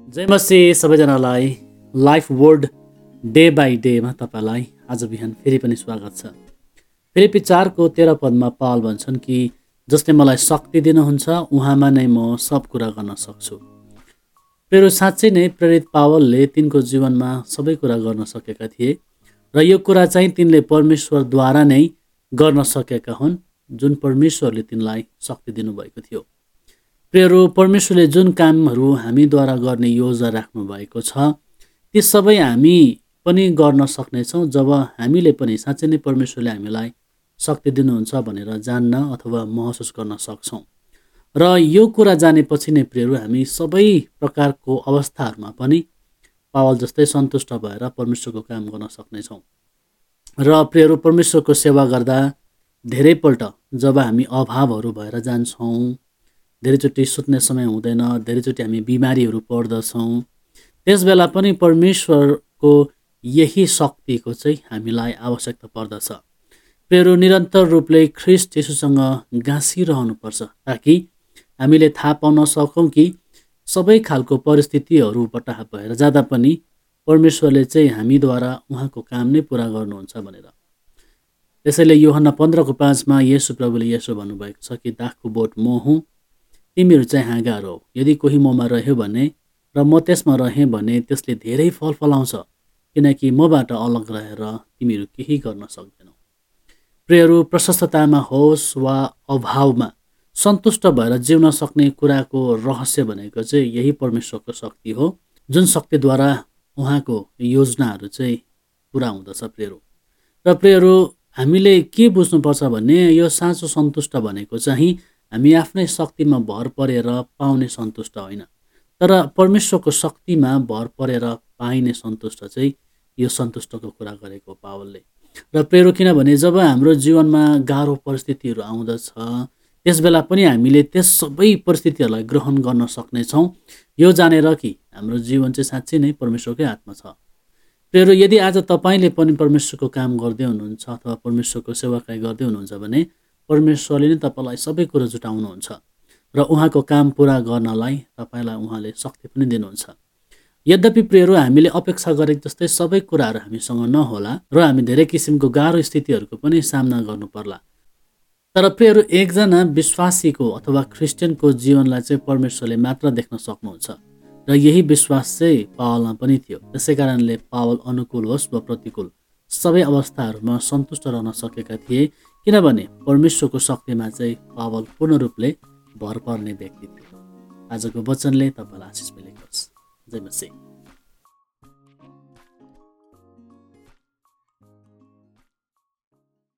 जय मसी सबैजनालाई life word day by डेमा तपाईँलाई आज बिहान फेरि पनि स्वागत छ। फिलिप्पी 4:13 पदमा पावल भन्छन् कि जसले मलाई शक्ति दिनुहुन्छ उहाँमा नै म सब कुरा गर्न सक्छु। प्रेरो साँच्चै नै प्रेरित पावलले तिनको जीवनमा सबै कुरा गर्न सकेका थिए र यो कुरा चाहिँ तिनले परमेश्वरद्वारा नै गर्न सकेका हुन्, जुन परमेश्वरले तिनलाई शक्ति दिनुभएको थियो। प्रियहरू, परमेश्वरले जुन कामहरू हामीद्वारा गर्ने योजना राख्नु भएको छ ती सबै हामी पनि गर्न सक्नेछौँ जब हामीले पनि साँच्चै नै परमेश्वरले हामीलाई शक्ति दिनुहुन्छ भनेर जान्न अथवा महसुस गर्न सक्छौँ। र यो कुरा जानेपछि नै प्रियहरू हामी सबै प्रकारको अवस्थाहरूमा पनि पावल जस्तै सन्तुष्ट भएर परमेश्वरको काम गर्न सक्नेछौँ। र प्रियहरू, परमेश्वरको सेवा गर्दा धेरैपल्ट जब हामी अभावहरू भएर जान्छौँ, धेरैचोटि सुत्ने समय हुँदैन, धेरैचोटि हामी बिमारीहरू पर्दछौँ, त्यस बेला पनि परमेश्वरको यही शक्तिको चाहिँ हामीलाई आवश्यकता पर्दछ। प्रियहरू, निरन्तर रूपले ख्रीष्ट येशूसँग गाँसिरहनुपर्छ ताकि हामीले थाहा पाउन सकौँ कि सबै खालको परिस्थितिहरूबाट भएर जाँदा पनि परमेश्वरले चाहिँ हामीद्वारा उहाँको काम नै पुरा गर्नुहुन्छ भनेर। त्यसैले यूहन्ना 15:5 येशू प्रभुले यसो भन्नुभएको छ कि दाखको बोट म हुँ, तिमीहरू चाहिँ हाँगाहरू हौ। यदि कोही ममा रह्यो भने र म त्यसमा रहेँ भने त्यसले धेरै फल फलाउँछ, किनकि मबाट अलग रहेर तिमीहरू केही गर्न सक्दैनौ। प्रियहरू, प्रशस्ततामा होस् वा अभावमा सन्तुष्ट भएर जिउन सक्ने कुराको रहस्य भनेको चाहिँ यही परमेश्वरको शक्ति हो, जुन शक्तिद्वारा उहाँको योजनाहरू चाहिँ पुरा हुँदछ। प्रियहरू र प्रियहरू, हामीले के बुझ्नुपर्छ भने यो साँचो सन्तुष्ट भनेको चाहिँ हामी आफ्नै शक्तिमा भर परेर पाउने सन्तुष्ट होइन, तर परमेश्वरको शक्तिमा भर परेर पाइने सन्तुष्ट चाहिँ यो सन्तुष्टको कुरा गरेको पावलले। र प्रियहरू, किनभने जब हाम्रो जीवनमा गाह्रो परिस्थितिहरू आउँदछ त्यस बेला पनि हामीले त्यस सबै परिस्थितिहरूलाई ग्रहण गर्न सक्नेछौँ, यो जानेर कि हाम्रो जीवन चाहिँ साँच्चै नै परमेश्वरकै हातमा छ। प्रियहरू, यदि आज तपाईँले पनि परमेश्वरको काम गर्दै हुनुहुन्छ अथवा परमेश्वरको सेवाकाई गर्दै हुनुहुन्छ भने परमेश्वरले नै तपाईँलाई सबै कुरो जुटाउनुहुन्छ र उहाँको काम पुरा गर्नलाई तपाईँलाई उहाँले शक्ति पनि दिनुहुन्छ। यद्यपि प्रियहरू, हामीले अपेक्षा गरेको जस्तै सबै कुराहरू हामीसँग नहोला र हामी धेरै किसिमको गाह्रो स्थितिहरूको पनि सामना गर्नु पर्ला। तर प्रियहरू, एकजना विश्वासीको अथवा क्रिस्चियनको जीवनलाई चाहिँ परमेश्वरले मात्र देख्न सक्नुहुन्छ र यही विश्वास चाहिँ पावलमा पनि थियो। त्यसै कारणले पावल अनुकूल होस् वा प्रतिकूल सबै अवस्थाहरूमा सन्तुष्ट रहन सकेका थिए, किनभने परमेश्वरको शक्तिमा चाहिँ पावल पूर्ण रूपले भर पर्ने व्यक्ति थियो। आजको वचनले तपाईँलाई आशिष मिलेको होस्। जय मसीह।